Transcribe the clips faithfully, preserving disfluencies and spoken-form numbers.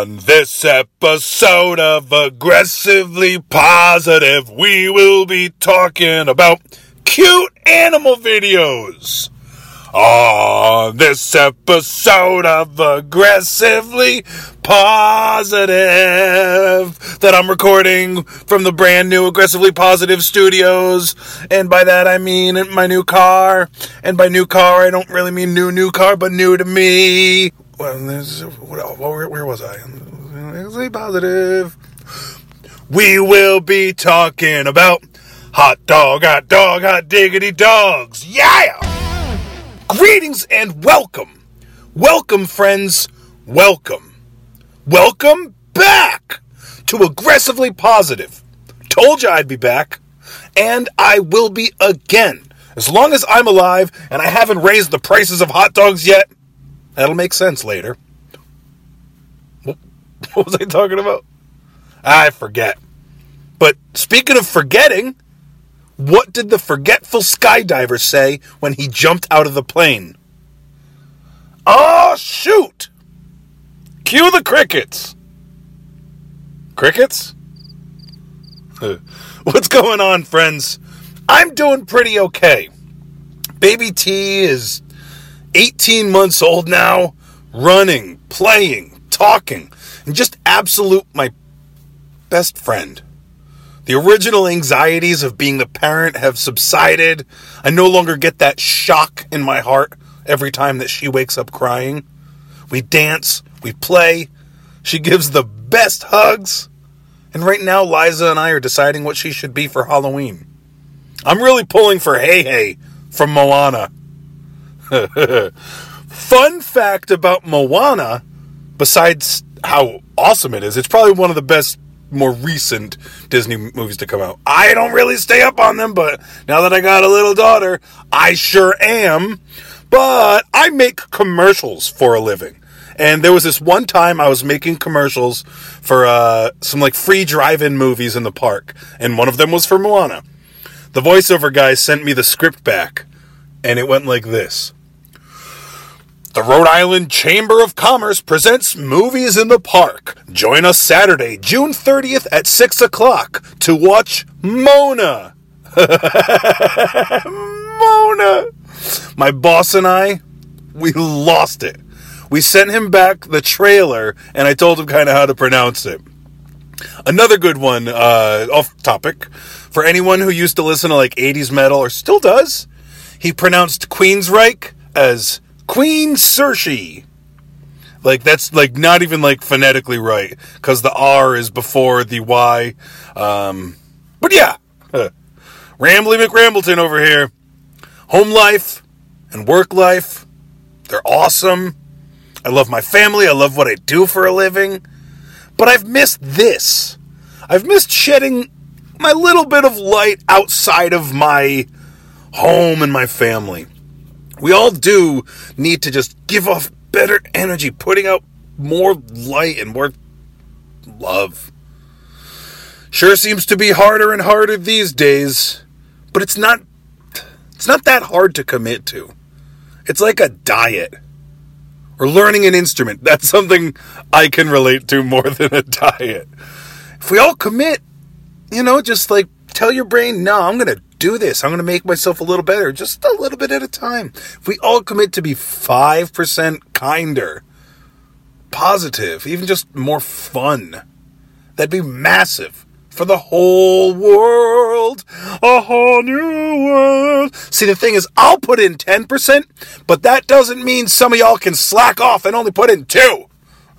On this episode of Aggressively Positive, we will be talking about cute animal videos. On this episode of Aggressively Positive, that I'm recording from the brand new Aggressively Positive studios, and by that I mean my new car, and by new car I don't really mean new new car, but new to me. Well, this, where, where was I? Aggressively Positive. We will be talking about hot dog, hot dog, hot diggity dogs. Yeah! Greetings and welcome. Welcome, friends. Welcome. Welcome back to Aggressively Positive. Told you I'd be back, and I will be again. As long as I'm alive and I haven't raised the prices of hot dogs yet, that'll make sense later. What was I talking about? I forget. But speaking of forgetting, what did the forgetful skydiver say when he jumped out of the plane? Oh, shoot! Cue the crickets. Crickets? What's going on, friends? I'm doing pretty okay. Baby T is eighteen months old now, running, playing, talking, and just absolute my best friend. The original anxieties of being the parent have subsided. I no longer get that shock in my heart every time that she wakes up crying. We dance, we play, she gives the best hugs, and right now Liza and I are deciding what she should be for Halloween. I'm really pulling for Hey Hey from Moana. Fun fact about Moana, besides how awesome it is, it's probably one of the best, more recent Disney movies to come out. I don't really stay up on them, but now that I got a little daughter, I sure am. But I make commercials for a living. And there was this one time I was making commercials for uh, some like free drive-in movies in the park. And one of them was for Moana. The voiceover guy sent me the script back. And it went like this. The Rhode Island Chamber of Commerce presents Movies in the Park. Join us Saturday, June thirtieth at six o'clock to watch Mona. Mona. My boss and I, we lost it. We sent him back the trailer, and I told him kind of how to pronounce it. Another good one, uh, off topic, for anyone who used to listen to like eighties metal, or still does, he pronounced Queensryche as Queen Saoirse. Like, that's, like, not even, like, phonetically right, because the R is before the Y. Um, but, yeah. Rambly McRambleton over here. Home life and work life, they're awesome. I love my family. I love what I do for a living. But I've missed this. I've missed shedding my little bit of light outside of my home and my family. We all do need to just give off better energy, putting out more light and more love. Sure seems to be harder and harder these days, but it's not it's not that hard to commit to. It's like a diet or learning an instrument. That's something I can relate to more than a diet. If we all commit, you know, just like tell your brain, no, I'm going to do this. I'm going to make myself a little better, just a little bit at a time. If we all commit to be five percent kinder, positive, even just more fun, that'd be massive for the whole world. A whole new world. See, the thing is, I'll put in ten percent, but that doesn't mean some of y'all can slack off and only put in two.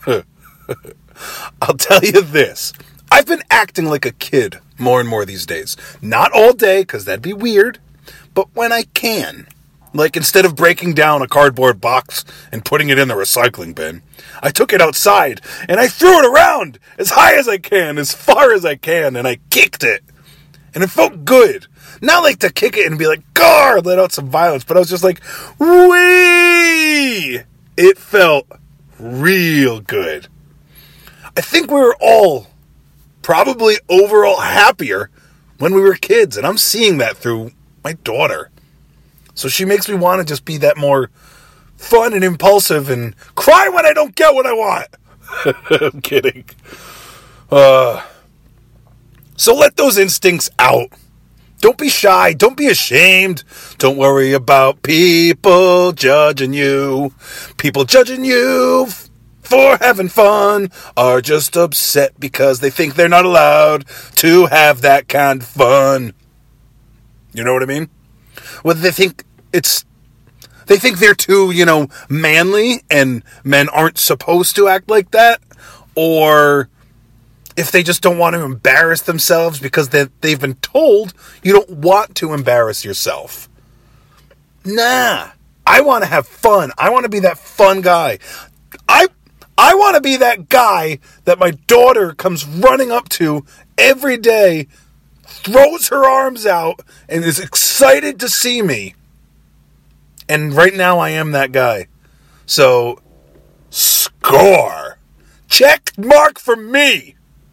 I'll tell you this. I've been acting like a kid more and more these days. Not all day, because that'd be weird, but when I can. Like, instead of breaking down a cardboard box and putting it in the recycling bin, I took it outside, and I threw it around as high as I can, as far as I can, and I kicked it. And it felt good. Not like to kick it and be like, "Gar!" let out some violence, but I was just like, "Wee!" It felt real good. I think we were all probably overall happier when we were kids, and I'm seeing that through my daughter. So she makes me want to just be that more fun and impulsive and cry when I don't get what I want. I'm kidding. Uh, so let those instincts out. Don't be shy. Don't be ashamed. Don't worry about people judging you. People judging you for having fun are just upset because they think they're not allowed to have that kind of fun. You know what I mean? Whether they think it's, they think they're too, you know, manly and men aren't supposed to act like that, or if they just don't want to embarrass themselves because they, they've been told you don't want to embarrass yourself. Nah, I want to have fun. I want to be that fun guy. I I want to be that guy that my daughter comes running up to every day, throws her arms out, and is excited to see me. And right now I am that guy. So, score. Check mark for me.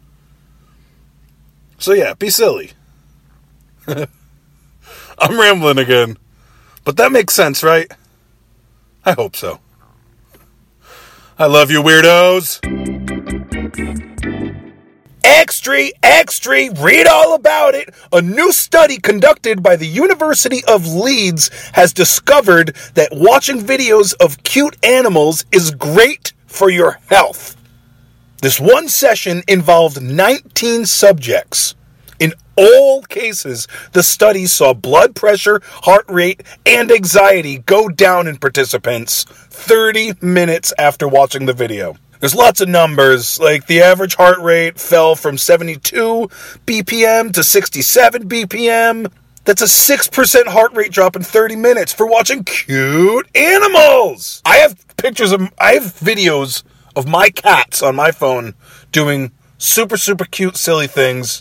So yeah, be silly. I'm rambling again. But that makes sense, right? I hope so. I love you, weirdos. Extra, extra, read all about it. A new study conducted by the University of Leeds has discovered that watching videos of cute animals is great for your health. This one session involved nineteen subjects. In all cases, the study saw blood pressure, heart rate, and anxiety go down in participants thirty minutes after watching the video. There's lots of numbers, like the average heart rate fell from seventy-two B P M to sixty-seven B P M. That's a six percent heart rate drop in thirty minutes for watching cute animals. I have pictures of, I have videos of my cats on my phone doing super, super cute, silly things.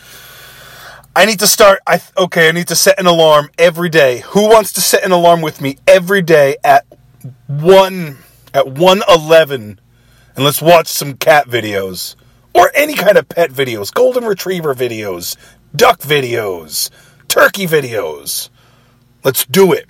I need to start, I okay, I need to set an alarm every day. Who wants to set an alarm with me every day at one, at one eleven? And let's watch some cat videos. Or any kind of pet videos. Golden retriever videos. Duck videos. Turkey videos. Let's do it.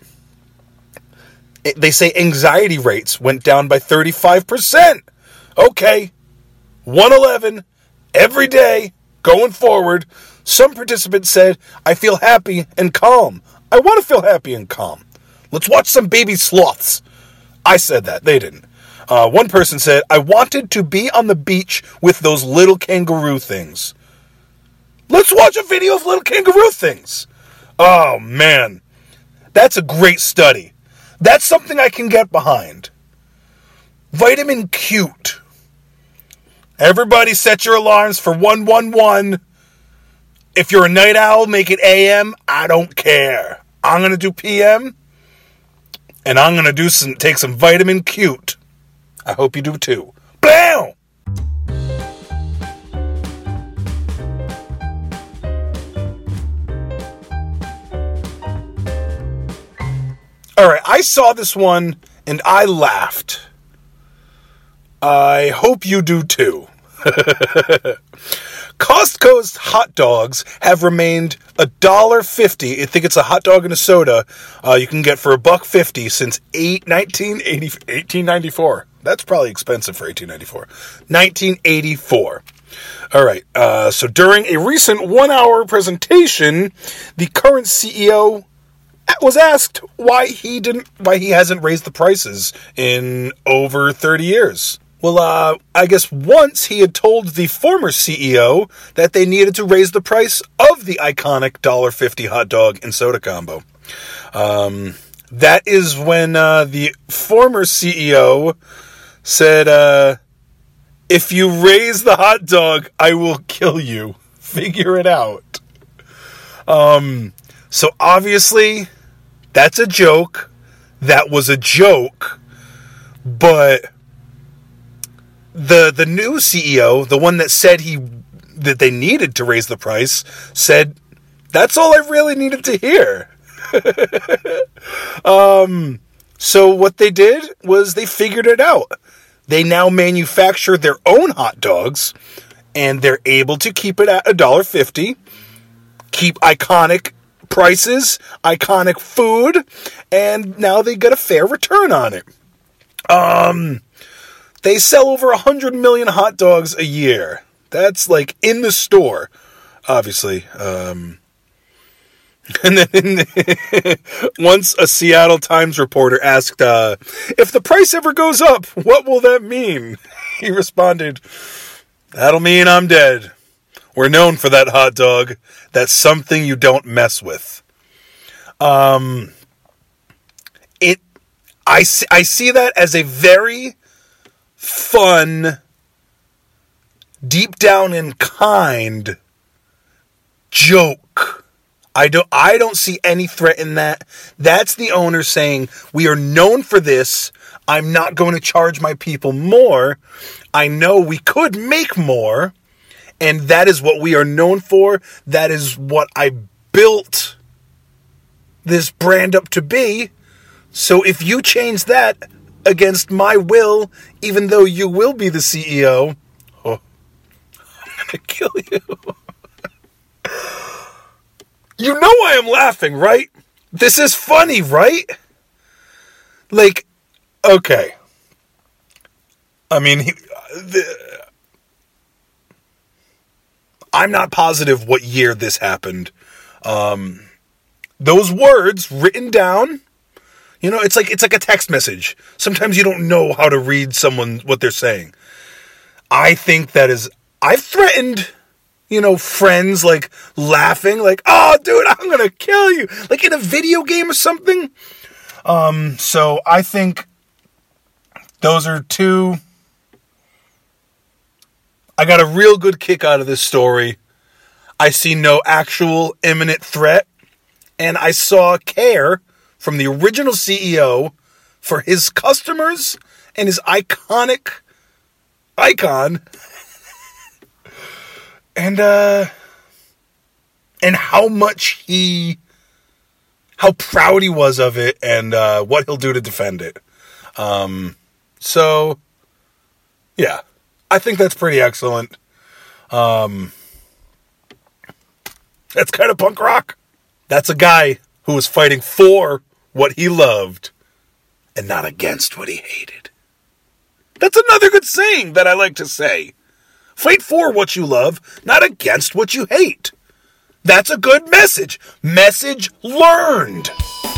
it. They say anxiety rates went down by thirty-five percent. Okay. one eleven. Every day. Going forward. Some participants said, I feel happy and calm. I want to feel happy and calm. Let's watch some baby sloths. I said that. They didn't. Uh, one person said, I wanted to be on the beach with those little kangaroo things. Let's watch a video of little kangaroo things. Oh, man. That's a great study. That's something I can get behind. Vitamin Cute. Everybody set your alarms for one one one. If you're a night owl, make it A M. I don't care. I'm going to do P M. And I'm going to do some, take some Vitamin Cute. I hope you do too. Bam! Alright, I saw this one and I laughed. I hope you do too. Costco's hot dogs have remained one dollar fifty. I think it's a hot dog and a soda uh, you can get for a buck fifty since nineteen ninety-four. That's probably expensive for eighteen ninety-four. nineteen eighty-four. All right. Uh, so during a recent one-hour presentation, the current C E O was asked why he didn't, why he hasn't raised the prices in over thirty years. Well, uh, I guess once he had told the former C E O that they needed to raise the price of the iconic one dollar fifty hot dog and soda combo. Um, that is when uh, the former C E O said, uh, if you raise the hot dog, I will kill you. Figure it out. Um, so obviously, that's a joke. That was a joke. But the the new C E O, the one that said he that they needed to raise the price, said, that's all I really needed to hear. um, so what they did was they figured it out. They now manufacture their own hot dogs, and they're able to keep it at one dollar fifty, keep iconic prices, iconic food, and now they get a fair return on it. Um, They sell over one hundred million hot dogs a year. That's like in the store, obviously. Um, and then in the, once a Seattle Times reporter asked, uh, if the price ever goes up, what will that mean? He responded, that'll mean I'm dead. We're known for that hot dog. That's something you don't mess with. Um, it, I, I see that as a very fun, deep down and kind joke. I don't, I don't see any threat in that. That's the owner saying, we are known for this. I'm not going to charge my people more. I know we could make more. And that is what we are known for. That is what I built this brand up to be. So if you change that against my will, even though you will be the C E O, oh, I'm going to kill you. You know I am laughing, right? This is funny, right? Like, okay. I mean, he, the, I'm not positive what year this happened. Um, those words written down, you know, it's like it's like a text message. Sometimes you don't know how to read someone, what they're saying. I think that is, I've threatened, you know, friends, like, laughing, like, oh, dude, I'm gonna kill you, like in a video game or something. Um, so I think those are two. I got a real good kick out of this story. I see no actual imminent threat, and I saw care from the original C E O for his customers and his iconic icon. And, uh, and how much he, how proud he was of it, and, uh, what he'll do to defend it. Um, so, yeah, I think that's pretty excellent. Um, that's kind of punk rock. That's a guy who was fighting for what he loved and not against what he hated. That's another good saying that I like to say. Fight for what you love, not against what you hate. That's a good message. Message learned.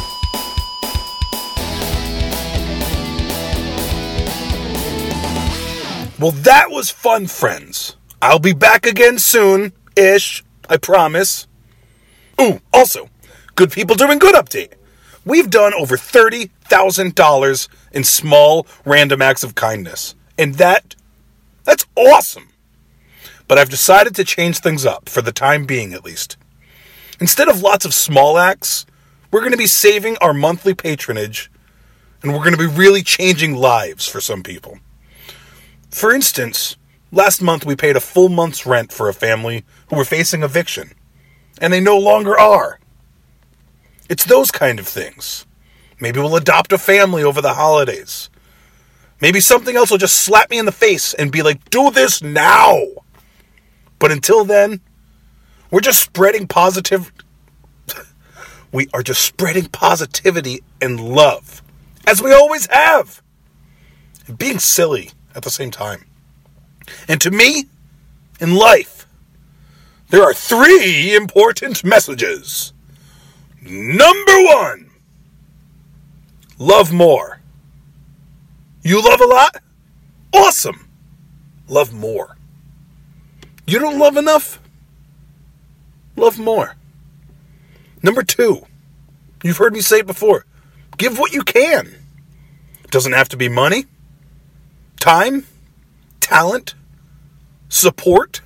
Well, that was fun, friends. I'll be back again soon-ish, I promise. Ooh, also, Good People Doing Good update. We've done over thirty thousand dollars in small, random acts of kindness. And that, that's awesome. But I've decided to change things up, for the time being at least. Instead of lots of small acts, we're going to be saving our monthly patronage, and we're going to be really changing lives for some people. For instance, last month we paid a full month's rent for a family who were facing eviction, and they no longer are. It's those kind of things. Maybe we'll adopt a family over the holidays. Maybe something else will just slap me in the face and be like, do this now. But until then, we're just spreading positive. We are just spreading positivity and love, as we always have, and being silly at the same time. And to me, in life, there are three important messages. Number one, love more. You love a lot? Awesome. Love more. You don't love enough? Love more. Number two, you've heard me say it before. Give what you can. It doesn't have to be money, time, talent, support,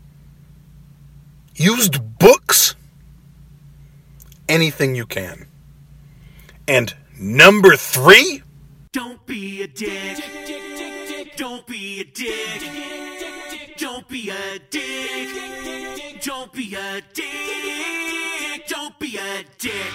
used books, anything you can. And number three, don't be a dick. Don't be a dick. Don't be a dick. Don't be a dick. Don't be a dick.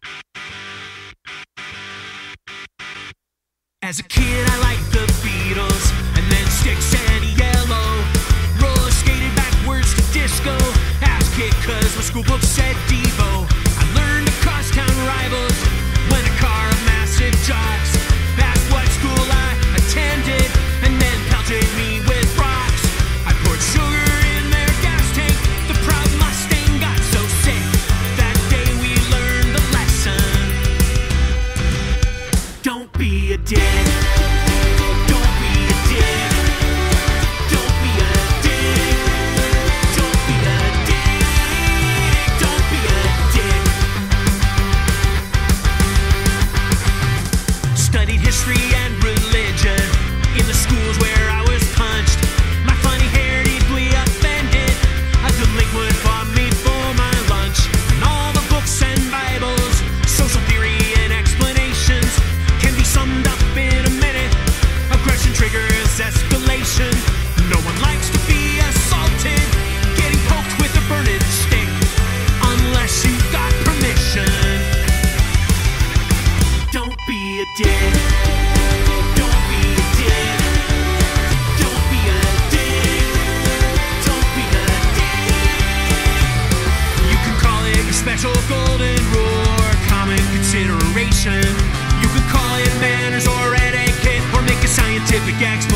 As a kid, I liked the Beatles, and then Styx and Yellow. Roller skated backwards to disco. Ass kicked cause my school book said Devo. I learned to cross town rivals when a car of massive jocks. That's what school I attended, and then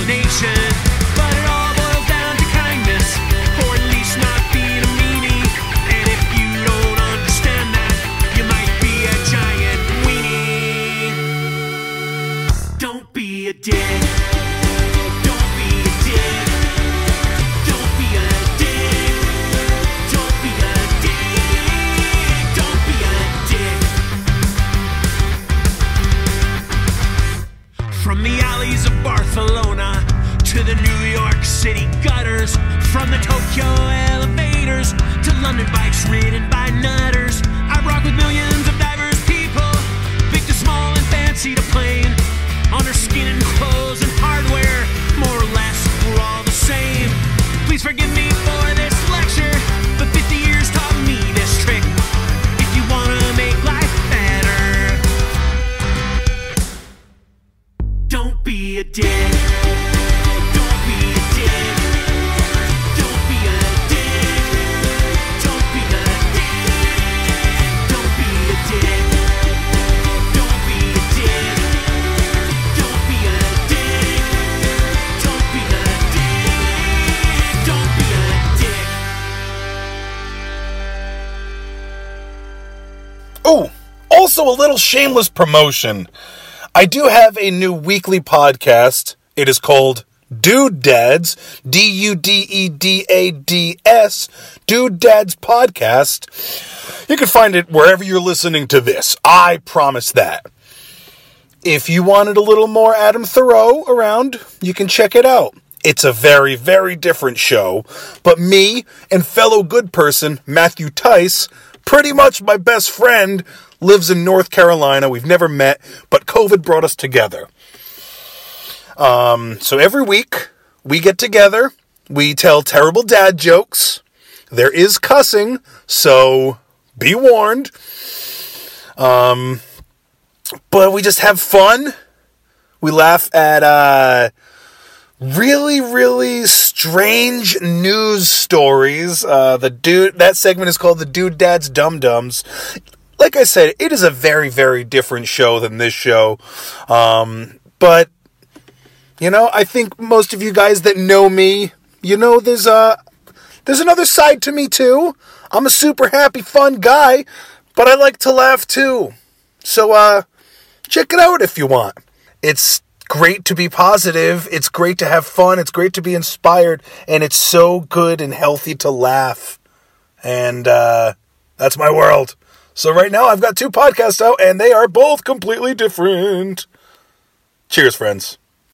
explanation, but it all boils down to kindness, or at least not being a meanie. And if you don't understand that, you might be a giant weenie. Don't be a dick. Don't be a dick. Don't be a dick. Don't be a dick. Don't be a dick. From the alleys of Barcelona to the New York City gutters, from the Tokyo elevators to London bikes ridden by nutters, I rock with millions of diverse people, big to small and fancy to plain, on their skin and clothes and hardware, more or less, we're all the same. Please forgive me for this lecture, but fifty years taught me this trick. If you wanna make life better, don't be a dick. Don't be a dick. Don't be a dick. Don't be a dick. Don't be a dick. Don't be a dick. Don't be a dick. Don't be a dick. Don't be a dick. Oh, also a little shameless promotion. I do have a new weekly podcast. It is called Dude Dads, D U D E D A D S, Dude Dads Podcast. You can find it wherever you're listening to this. I promise that. If you wanted a little more Adam Thoreau around, you can check it out. It's a very, very different show, but me and fellow good person Matthew Tice, pretty much my best friend, lives in North Carolina. We've never met, but COVID brought us together. Um, so every week, we get together, we tell terrible dad jokes. There is cussing, so be warned. Um, but we just have fun. We laugh at uh, really, really strange news stories. Uh, the dude that segment is called the Dude Dad's Dum Dums. Like I said, it is a very, very different show than this show. Um, but, you know, I think most of you guys that know me, you know there's a, there's another side to me too. I'm a super happy, fun guy, but I like to laugh too. So, uh, check it out if you want. It's great to be positive. It's great to have fun. It's great to be inspired. And it's so good and healthy to laugh. And, uh, that's my world. So right now I've got two podcasts out and they are both completely different. Cheers, friends.